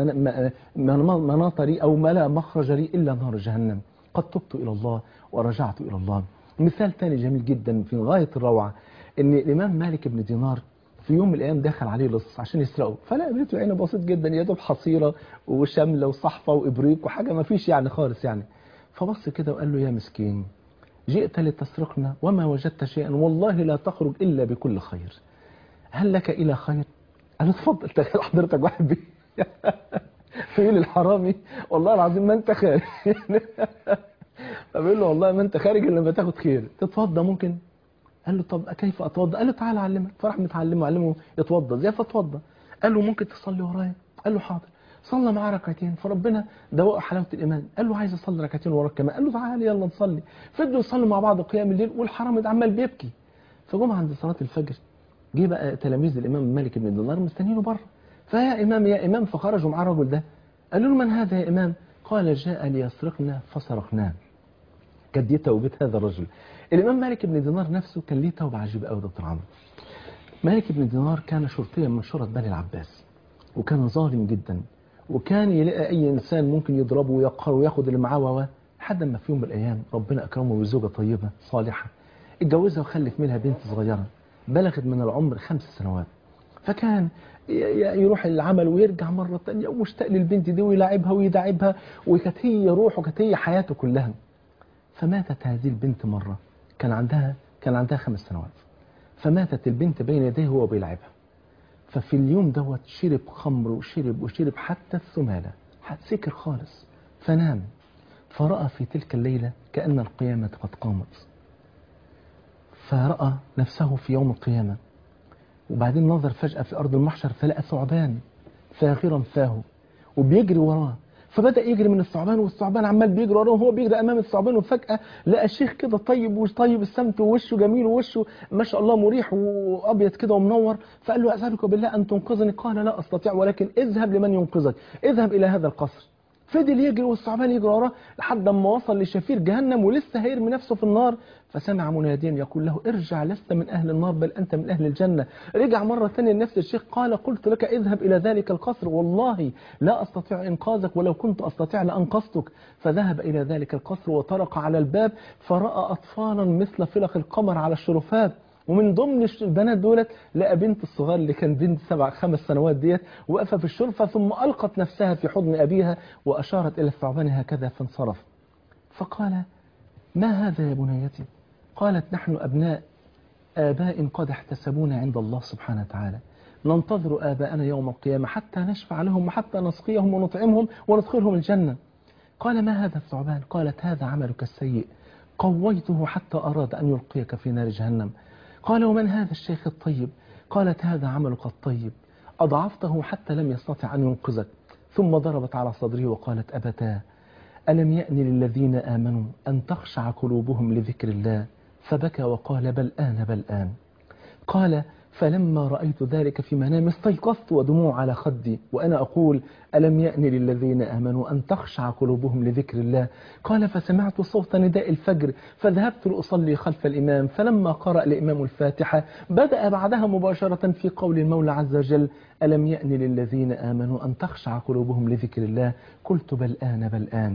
مناط لي أو ملا مخرج لي إلا نار جهنم، قد تبت إلى الله ورجعت إلى الله. مثال ثاني جميل جدا في غاية الروعة، إن الإمام مالك بن دينار في يوم من الأيام دخل عليه لص عشان يسرقه، فلا قابلته عينه بسيط جدا، يا دوب حصيرة وشملة وصحفة وإبريق وحاجة ما فيش يعني خالص يعني. فبص كده وقال له: يا مسكين، جئت لتسرقنا وما وجدت شيئا، والله لا تخرج إلا بكل خير، هل لك إلى خير؟ قال له: اتفضل. تخيل حضرتك واحد بي فيقول الحرامي: والله العظيم ما انت خارج. فبيقول له: والله ما انت خارج الا لما تاخد خير، تتوضى ممكن؟ قال له: طب كيف اتوضى؟ قال له: تعال اعلمك. فراح متعلمه علمه يتوضى زي فتوضى. قال له: ممكن تصلي ورايا؟ قال له: حاضر. صلى معاه ركعتين، فربنا دوقه حلاوه الايمان، قال له: عايز اصلي ركعتين وراك كمان. قال له: تعالى يلا نصلي. فضلوا يصلوا مع بعض قيام الليل، والحرامي ده عمال بيبكي. فجم عند صلاه الفجر، جه بقى تلاميذ الامام مالك بن دينار مستنيينه بره، فيا امام يا امام، فخرجوا معاه الرجل ده. قالوا له: من هذا يا امام؟ قال: جاء ليسرقنا فسرقناه. كانت دي توبه هذا الرجل. الامام مالك بن دينار نفسه كان ليه توبه عجيبه قوي دكتور عمرو. مالك بن دينار كان شرطيا من شرط بني العباس، وكان ظالم جدا، وكان يلاقي اي انسان ممكن يضربه ويقهره وياخد اللي معاه، لحد ما في يوم من الايام ربنا اكرمه بزوجه طيبه صالحه، اتجوزها وخلف منها بنت صغيره بلغت من العمر خمس سنوات. فكان يروح العمل ويرجع مره ثانيه ومشتاق للبنت دي ويلاعبها ويداعبها، وكانت هي روحه وكانت هي حياته كلها. فماتت هذه البنت مره، كان عندها كان عندها خمس سنوات، فماتت البنت بين يديه وهو بيلعبها. ففي اليوم دوت شرب خمر وشرب وشرب حتى الثمالة، سكر خالص، فنام، فرأى في تلك الليلة كأن القيامة قد قامت، فرأى نفسه في يوم القيامة. وبعدين نظر فجأة في أرض المحشر فلقى ثعبان فاغرا فاه وبيجري وراه، فبدأ يجري من الثعبان، والثعبان عمال بيجري وراه وهو بيجري أمام الثعبان. وفجأة لقى شيخ كده طيب وطيب السمت ووشه جميل ووشه ما شاء الله مريح وأبيض كده ومنور، فقال له أسألك بالله أن تنقذني؟ قال لا أستطيع، ولكن اذهب لمن ينقذك، اذهب إلى هذا القصر. فضل يجري والثعبان يجري وراه لحد ما وصل لشفير جهنم ولسه هيرمي نفسه في النار، فسمع مناديا يقول له ارجع، لست من أهل النار بل أنت من أهل الجنة. رجع مرة ثانية لنفس الشيخ، قال قلت لك اذهب إلى ذلك القصر، والله لا أستطيع إنقاذك، ولو كنت أستطيع لأنقذتك. فذهب إلى ذلك القصر وطرق على الباب، فرأى أطفالا مثل فلق القمر على الشرفات، ومن ضمن البنات دولت لقى بنت الصغار اللي كان بنت سبع خمس سنوات ديت وقفت في الشرفة، ثم ألقت نفسها في حضن أبيها وأشارت إلى الثعبان هكذا فانصرف. فقال ما هذا يا بنيتي؟ قالت نحن أبناء آباء قد احتسبونا عند الله سبحانه وتعالى، ننتظر آباءنا يوم القيامة حتى نشفع لهم وحتى نسقيهم ونطعمهم وندخلهم الجنة. قال ما هذا الثعبان؟ قالت هذا عملك السيء، قويته حتى أراد أن يلقيك في نار جهنم. قال ومن هذا الشيخ الطيب؟ قالت هذا عملك الطيب، أضعفته حتى لم يستطع أن ينقذك. ثم ضربت على صدره وقالت أبتاه ألم يأن للذين آمنوا أن تخشع قلوبهم لذكر الله؟ فبكى وقال بل آن بل آن. قال فلما رأيت ذلك في منامي استيقظت ودموع على خدي وأنا أقول ألم يأن للذين آمنوا أن تخشع قلوبهم لذكر الله. قال فسمعت صوت نداء الفجر فذهبت لأصلي خلف الإمام، فلما قرأ الإمام الفاتحة بدأ بعدها مباشرة في قول المولى عز وجل ألم يأن للذين آمنوا أن تخشع قلوبهم لذكر الله. قلت بل آن بل آن.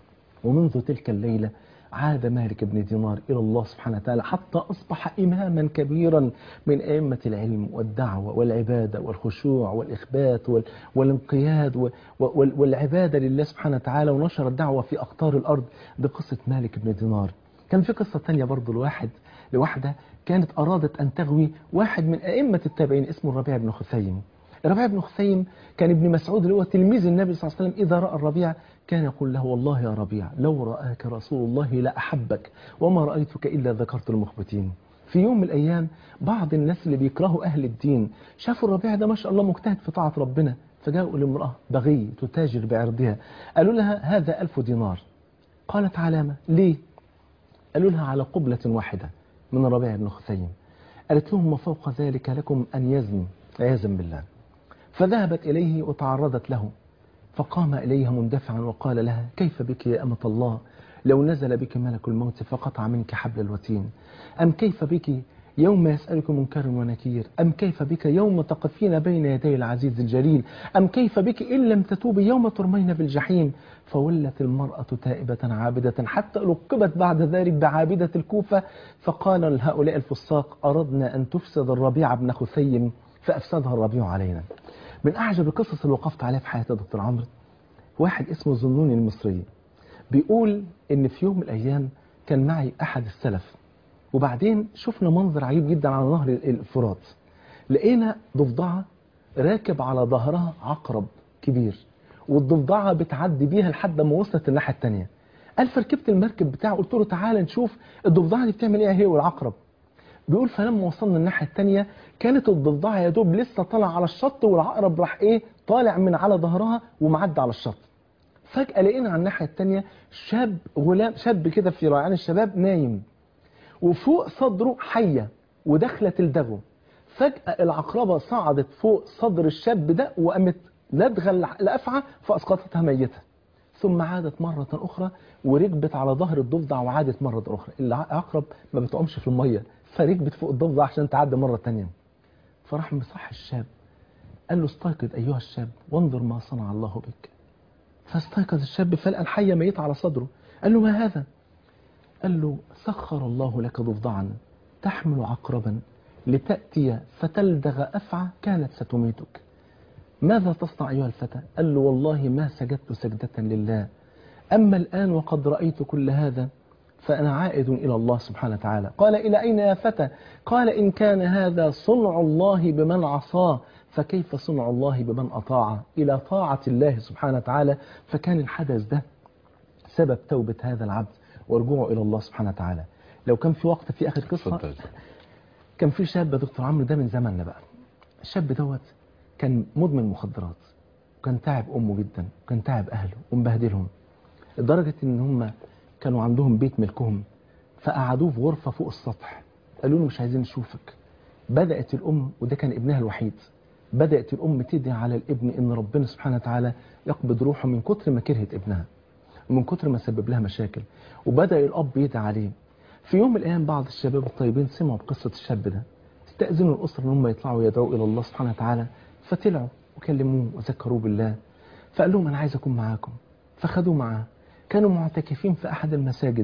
ومنذ تلك الليلة عاد مالك بن دينار إلى الله سبحانه وتعالى حتى أصبح إماما كبيرا من أئمة العلم والدعوة والعبادة والخشوع والإخبات والانقياد والعبادة لله سبحانه وتعالى، ونشر الدعوة في أقطار الأرض. بقصة مالك بن دينار كان في قصة تانية برضو لواحد لواحدة كانت أرادت أن تغوي واحد من أئمة التابعين اسمه الربيع بن خثيم. الربيع بن خثيم كان ابن مسعود اللي هو تلميذ النبي صلى الله عليه وسلم، إذا رأى الربيع كان يقول له والله يا ربيع لو رآك رسول الله لأحبك وما رأيتك إلا ذكرت المخبتين. في يوم من الأيام بعض الناس اللي بيكرهوا أهل الدين شافوا الربيع ده ما شاء الله مجتهد في طاعة ربنا، فجاءوا لامرأة بغي تتاجر بعرضها، قالوا لها هذا ألف دينار. قالت علامة ليه؟ قالوا لها على قبلة واحدة من الربيع بن خثيم. قالت لهم ما فوق ذلك لكم أن يزن عياذا بالله. فذهبت إليه وتعرضت له، فقام إليها مندفعا وقال لها كيف بك يا أمة الله لو نزل بك ملك الموت فقطع منك حبل الوتين؟ أم كيف بك يوم يسألك منكر ونكير؟ أم كيف بك يوم تقفين بين يدي العزيز الجليل؟ أم كيف بك إن لم تتوبي يوم ترمين بالجحيم؟ فولت المرأة تائبة عابدة حتى لقبت بعد ذلك بعابدة الكوفة. فقال لهؤلاء الفساق أردنا أن تفسد الربيع بن خثيم فأفسدها الربيع علينا. من أعجب القصص اللي وقفت عليها في حياتي يا دكتور عمرو واحد اسمه ذنون المصري، بيقول إن في يوم من الأيام كان معي أحد السلف، وبعدين شفنا منظر عجيب جدا على نهر الفرات. لقينا ضفدعة راكب على ظهرها عقرب كبير، والضفدعة بتعدي بيها لحد ما وصلت الناحية التانية. قال فركبت المركب بتاعه قلت له تعالى نشوف الضفدعة دي بتعمل ايه هي والعقرب. بيقول فلما وصلنا الناحية التانية كانت الضفدعة يا دوب لسه طالع على الشط، والعقرب راح ايه طالع من على ظهرها ومعدي على الشط. فجأة لقينا على الناحية التانية شاب غلام شاب كده في ريعان الشباب نايم، وفوق صدره حية ودخلت الدغو. فجأة العقربة صعدت فوق صدر الشاب ده وقامت لدغة الأفعى فأسقطتها ميتة، ثم عادت مرة أخرى وركبت على ظهر الضفدع وعادت مرة أخرى. العقرب ما بتقومش في المية فركبت فوق الضفدع عشان تعدي مرة تانية. فراح مصح الشاب قال له استيقظ أيها الشاب وانظر ما صنع الله بك. فاستيقظ الشاب فلقى الحية ميتة على صدره. قال له ما هذا؟ قال له سخر الله لك ضفدعا تحمل عقربا لتأتي فتلدغ أفعى كانت ستميتك، ماذا تصنع أيها الفتى؟ قال له والله ما سجدت سجدة لله، أما الآن وقد رأيت كل هذا فأنا عائد إلى الله سبحانه وتعالى. قال إلى أين يا فتى؟ قال إن كان هذا صنع الله بمن عصاه فكيف صنع الله بمن أطاعه؟ إلى طاعة الله سبحانه وتعالى. فكان الحدث ده سبب توبة هذا العبد ورجوعه إلى الله سبحانه وتعالى. لو كان في وقت في آخر قصة، اتفضل. كان في شاب يا دكتور عمرو، ده من زماننا بقى. الشاب دوت كان مدمن مخدرات، وكان تعب أمه جدا، وكان تعب أهله ومبهدلهم، لدرجة إن هم كانوا عندهم بيت ملكهم، فقعدوه في غرفة فوق السطح، قالوا له مش عايزين نشوفك. بدأت الأم، وده كان ابنها الوحيد، بدأت الأم تدعي على الابن إن ربنا سبحانه وتعالى يقبض روحه من كتر ما كرهت ابنها ومن كتر ما سبب لها مشاكل. وبدأ الأب يدعي عليه. في يوم من الأيام بعض الشباب الطيبين سمعوا بقصة الشاب ده، استأذنوا الأسرة إن هم يطلعوا يدعوا إلى الله سبحانه وتعالى، فطلعوا وكلموه وذكروه بالله، فقال لهم أنا عايز أكون معاكم، فخدوه معاه. كانوا معتكفين في أحد المساجد،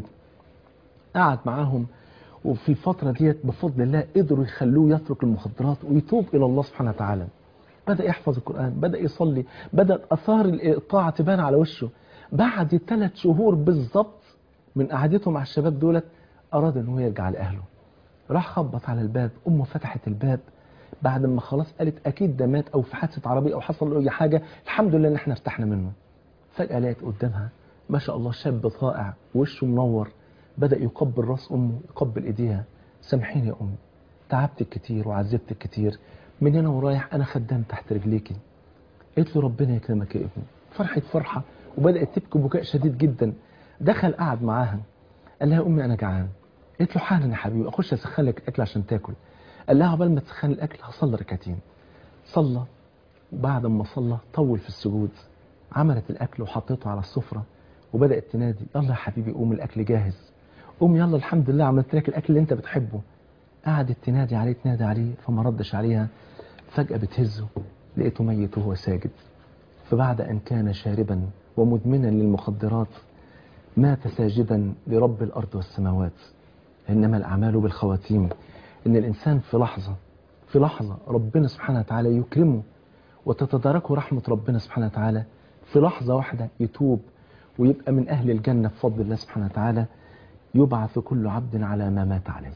قعد معاهم، وفي الفترة ديت بفضل الله قدروا يخلوه يترك المخدرات ويتوب إلى الله سبحانه وتعالى. بدأ يحفظ القرآن، بدأ يصلي، بدأ أثار الطاعة تبان على وشه. بعد ثلاث شهور بالظبط من قعدته مع الشباب دولت أراد أنه يرجع لأهله. راح خبط على الباب، أمه فتحت الباب بعد ما خلاص قالت أكيد ده مات أو في حادثة عربية أو حصل له أي حاجة، الحمد لله إن احنا ارتحنا منه. فجأة لقيت قدامها ما شاء الله شاب طائع وشه منور، بدأ يقبل راس أمه، يقبل إيديها. سامحيني يا أمي، تعبتك كتير وعذبتك كتير، من هنا ورايح أنا خدام تحت رجليكي. قلت له ربنا يكرمك يا ابني. فرحت فرحة وبدأت تبكي بكاء شديد جدا. دخل قعد معاها، قال لها يا أمي أنا جعان. قلت له حالا يا حبيبي، أخش أسخن لك الأكل عشان تاكل. قال لها عقبال ما تسخن الأكل هصلي ركعتين. صلى، وبعد ما صلى طول في السجود، عملت الأكل وحطيته على السفرة وبدأت تنادي يلا يا حبيبي قوم الأكل جاهز، قوم يلا الحمد لله عملت لك الأكل اللي أنت بتحبه. قعدت تنادي عليه تنادي عليه فما ردش عليها. فجأة بتهزه، لقيته ميت وهو ساجد. فبعد أن كان شاربا ومدمنا للمخدرات مات ساجدا لرب الأرض والسماوات. إنما الأعمال بالخواتيم. إن الإنسان في لحظة في لحظة ربنا سبحانه وتعالى يكرمه وتتداركه رحمة ربنا سبحانه وتعالى، في لحظة واحدة يتوب ويبقى من أهل الجنة بفضل الله سبحانه وتعالى. يبعث كل عبد على ما مات عليه.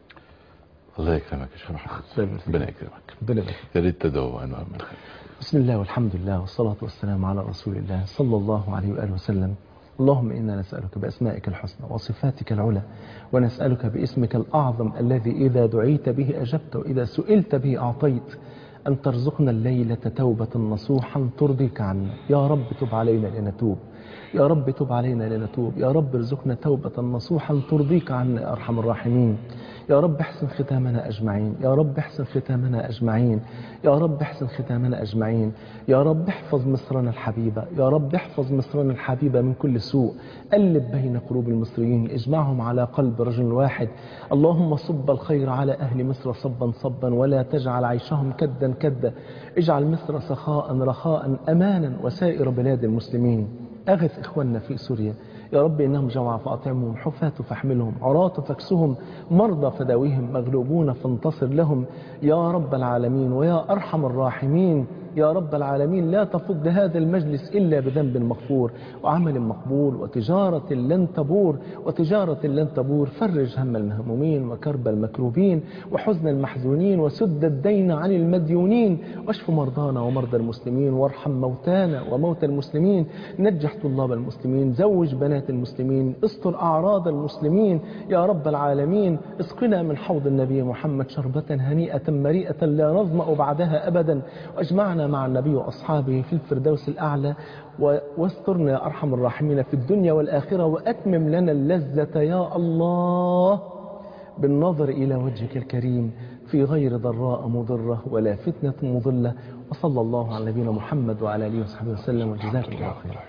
الله يكرمك يا شيخ محمد، ربنا يكرمك. ربنا يبارك. يا ريت تدعو أنواع من الخير. بسم الله والحمد لله والصلاة والسلام على رسول الله صلى الله عليه وآله وسلم. اللهم إنا نسألك بأسمائك الحسنى وصفاتك العلى، ونسألك باسمك الأعظم الذي إذا دعيت به أجبت وإذا سئلت به أعطيت، أن ترزقنا الليلة توبة نصوحا ترضيك عنا. يا رب تب علينا لنتوب، يا رب تب علينا لنتوب، يا رب ارزقنا توبة نصوحا ترضيك عنا يا أرحم الراحمين. يا رب احسن ختامنا أجمعين، يا رب احسن ختامنا أجمعين، يا رب احسن ختامنا أجمعين. يا رب احفظ مصرنا الحبيبة، يا رب احفظ مصرنا الحبيبة من كل سوء. ألب بين قلوب المصريين، اجمعهم على قلب رجل واحد. اللهم صب الخير على أهل مصر صبا صبا، ولا تجعل عيشهم كدا كدا. اجعل مصر سخاء رخاء أمانا وسائر بلاد المسلمين. أغث إخواننا في سوريا يا رب، إنهم جوع فأطعمهم، حفاة فاحملهم، عراة فاكسهم، مرضى فداويهم، مغلوبون فانتصر لهم يا رب العالمين ويا أرحم الراحمين. يا رب العالمين لا تفض هذا المجلس إلا بذنب مغفور وعمل مقبول وتجارة لن تبور وتجارة لن تبور. فرج هم المهمومين وكرب المكروبين وحزن المحزونين وسد الدين عن المديونين، واشف مرضانا ومرضى المسلمين، وارحم موتانا وموتى المسلمين، نجح طلاب المسلمين، زوج بنات المسلمين، استر أعراض المسلمين يا رب العالمين. اسقنا من حوض النبي محمد شربة هنيئة مريئة لا نظمأ بعدها أبدا، واجمعنا مع النبي وأصحابه في الفردوس الأعلى، واسترنا يا أرحم الراحمين في الدنيا والآخرة، وأتمم لنا اللذة يا الله بالنظر إلى وجهك الكريم في غير ضراء مضرة ولا فتنة مضلة. وصلى الله على نبينا محمد وعلى آله وصحبه وسلم، وجزاكم الله خيرا.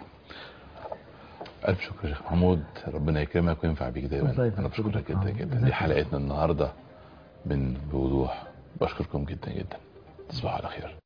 ألف شكر يا شيخ محمود، ربنا يكرمك وينفع بيك دايما. أنا بشكرك جدا جدا. دي حلقتنا النهاردة من بوضوح. بشكركم جدا جدا. تصبحوا على خير.